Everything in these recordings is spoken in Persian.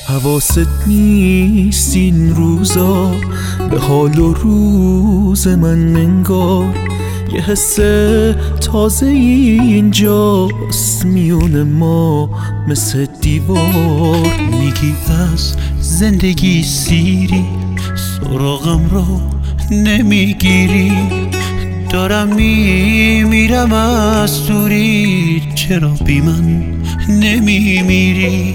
حواست نیست این روزا به حال و روز من انگار یه حس تازه اینجاست میون ما مثل دیوار. میگی از زندگی سیری سراغم رو نمیگیری، دارم میمیرم از دوری، چرا بی من نمیمیری؟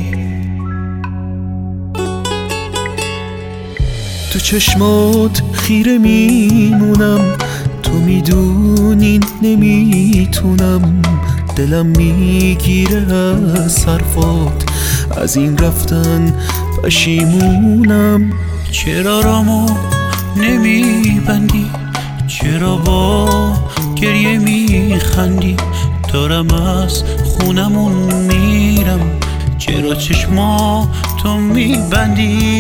تو چشمات خیره میمونم، تو میدونی نمیتونم، دلم میگیره از حرفات، از این رفتن پشیمونم. چرا رامو نمیبندی؟ چرا با گریه میخندی؟ دارم از خونمون میرم، چرا چشماتو میبندی؟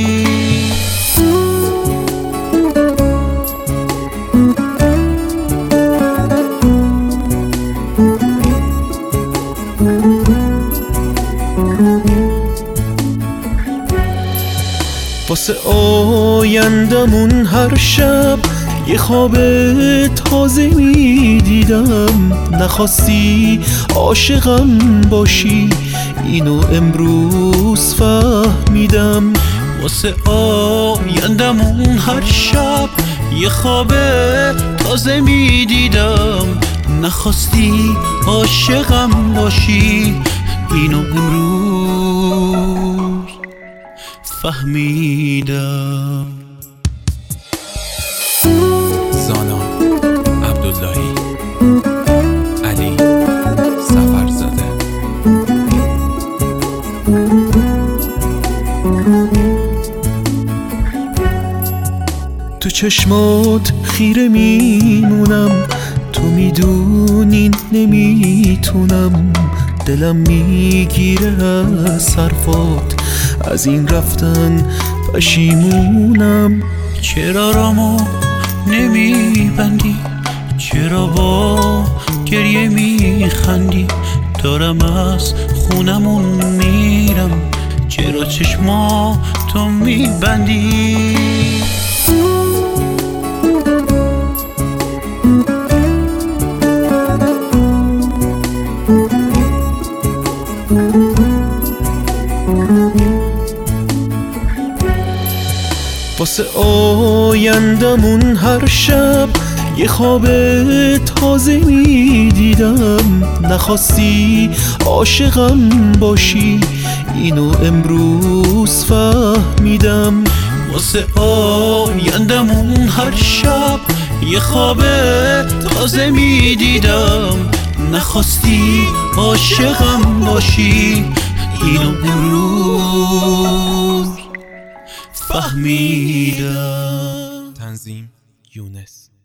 واسه آیندمون هر شب یه خواب تازه میدیدم، نخواستی عاشقم باشی اینو امروز فهمیدم. واسه آیندمون هر شب یه خواب تازه میدیدم، نخواستی عاشقم باشی اینو امروز فهمیدم. زانا عبداللهی، علی سفرزاده. تو چشمات خیره میمونم، تو میدونی نمیتونم، دلم میگیره از حرفات، از این رفتن پشیمونم. چرا رامو نمیبندی؟ چرا با گریه میخندی؟ دارم از خونمون میرم، چرا چشماتو میبندی؟ واسه آیندمون هر شب یه خواب تازه میدیدم، نخواستی عاشقم باشی اینو امروز فهمیدم. واسه آیندمون هر شب یه خواب تازه میدیدم، نخواستی عاشقم باشی اینو امروز فهمیدم. تنظیم یونس.